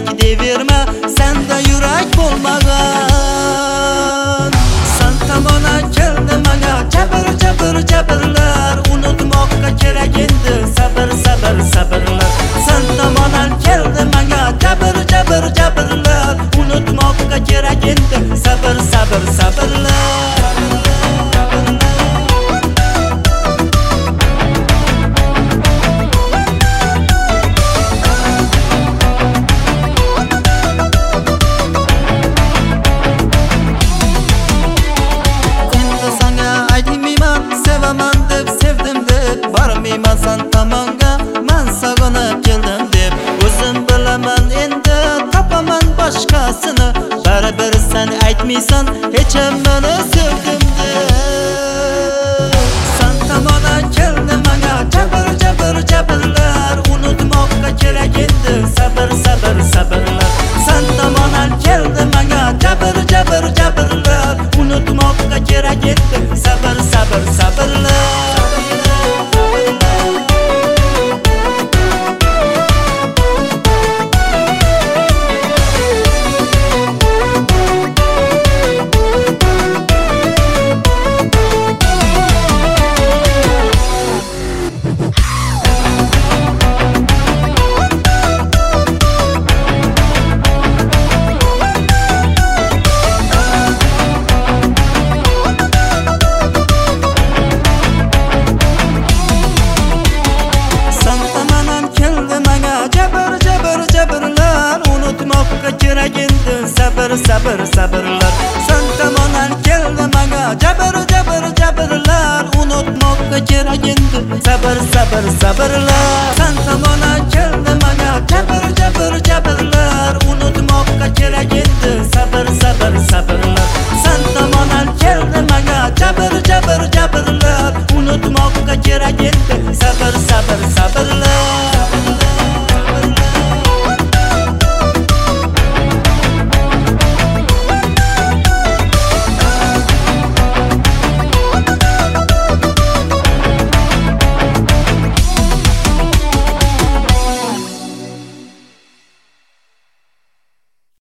yurak deverme, sende yurak bo'lmagan. Sen tomona keldi menga jabr-jabrlar, unutmoqqa kerak endi sabr-sabrlar. Sen tomona keldi menga jabr-jabrlar, unutmoqqa kerak endi sabr-sabrlar. Barmayman sen tomonga, men sog'inib keldim deb. O'zim bilaman endi topaman boshqasini. Baribir sen aytmaysan hech ham meni sevdim deb. Sen tomona keldi menga jabr-jabrlar, unutmoqqa kerak endi sabr-sabrlar. Sen tomona keldi menga jabr-jabrlar, unutmoqqa kerak endi sabr-sabrlar. Sabr-sabrlar. Sen tomondan keldi menga jabr-jabrlar, unutmoqqa kerak endi sabr-sabrlar. Sen tomondan keldi menga jabr-jabrlar, unutmoqqa kerak endi sabr-sabrlar.